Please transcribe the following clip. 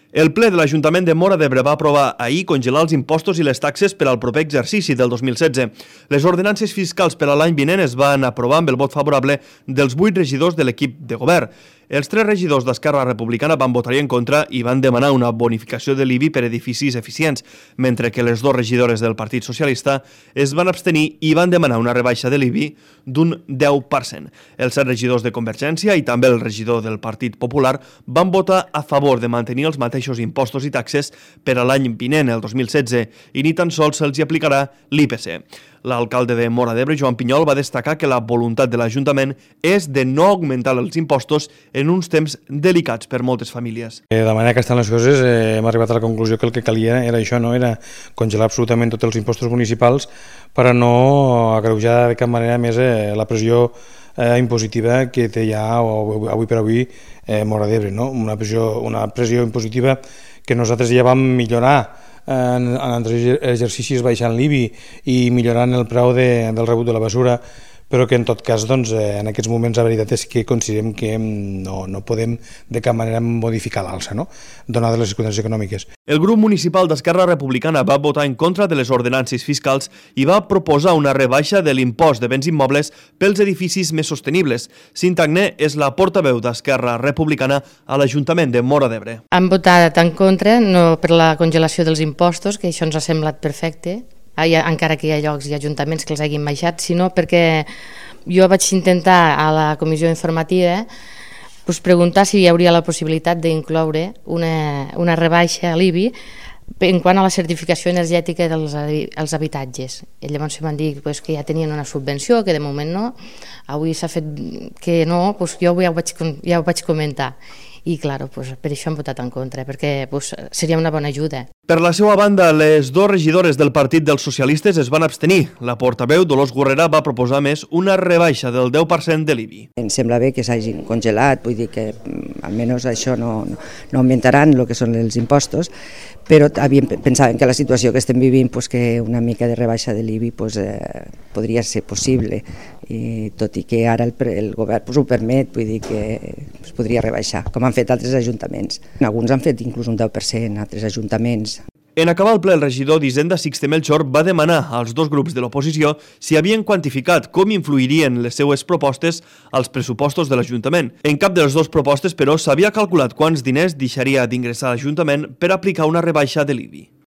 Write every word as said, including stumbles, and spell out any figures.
El ple de l'Ajuntament de Móra d'Ebre va aprovar ahir congelar els impostos i les taxes per al proper exercici del dos mil setze. Les ordenances fiscals per a l'any vinent es van aprovar amb el vot favorable dels vuit regidors de l'equip de govern. Els tres regidors d'Esquerra Republicana van votar en contra i van demanar una bonificació de l'I B I per edificis eficients, mentre que les dues regidores del Partit Socialista es van abstenir i van demanar una rebaixa de l'I B I d'un deu per cent. Els set regidors de Convergència i també el regidor del Partit Popular van votar a favor de mantenir els mateixos impostos i taxes per a l'any vinent, el dos mil setze, i ni tan sols se'ls aplicarà l'I P C. L'alcalde de Móra d'Ebre, Joan Pinyol, va destacar que la voluntat de l'Ajuntament és de no augmentar els impostos en uns temps delicats per moltes famílies. De manera que estan les coses, eh, hem arribat a la conclusió que el que calia era això, no? Era congelar absolutament tots els impostos municipals per a no agreujar de cap manera més eh, la pressió eh, impositiva que té ja avui per avui eh, Móra d'Ebre, no? Una pressió, una pressió impositiva que nosaltres ja vam millorar en, en altres exercicis baixant l'I B I i millorant el preu de, del rebut de la basura, però que en tot cas doncs, en aquests moments la veritat és que considerem que no, no podem de cap manera modificar l'alça, no? Donades les circumstàncies econòmiques. El grup municipal d'Esquerra Republicana va votar en contra de les ordenances fiscals i va proposar una rebaixa de l'impost de béns immobles pels edificis més sostenibles. Cinta Agné és la portaveu d'Esquerra Republicana a l'Ajuntament de Móra d'Ebre. Han votat en contra, no per la congelació dels impostos, que això ens ha semblat perfecte, encara que hi ha llocs i ajuntaments que els hagin baixat, sinó perquè jo vaig intentar a la comissió informativa pues, preguntar si hi hauria la possibilitat d'incloure una, una rebaixa a l'I B I en quant a la certificació energètica dels els habitatges. I llavors em van dir pues, que ja tenien una subvenció, que de moment no. Avui s'ha fet que no, pues, jo ja ho vaig, ja ho vaig comentar. I clar, pues, per això han votat en contra, perquè pues, seria una bona ajuda. Per la seva banda, les dues regidores del Partit dels Socialistes es van abstenir. La portaveu, Dolors Gurrera, va proposar més una rebaixa del deu per cent de l'I B I. Em sembla bé que s'hagin congelat, vull dir que almenys això no, no, no augmentaran el que són els impostos, però pensàvem que la situació que estem vivint, pues, que una mica de rebaixa de l'I B I pues, eh, podria ser possible, i tot i que ara el, el govern pues, ho permet, vull dir que es podria rebaixar, com han fet altres ajuntaments. Alguns han fet inclús un deu per cent, altres ajuntaments. En acabar el ple, el regidor d'Hisenda, Sixte Melchor, va demanar als dos grups de l'oposició si havien quantificat com influirien les seues propostes als pressupostos de l'Ajuntament. En cap de les dues propostes, però, s'havia calculat quants diners deixaria d'ingressar l'Ajuntament per aplicar una rebaixa de l'I B I.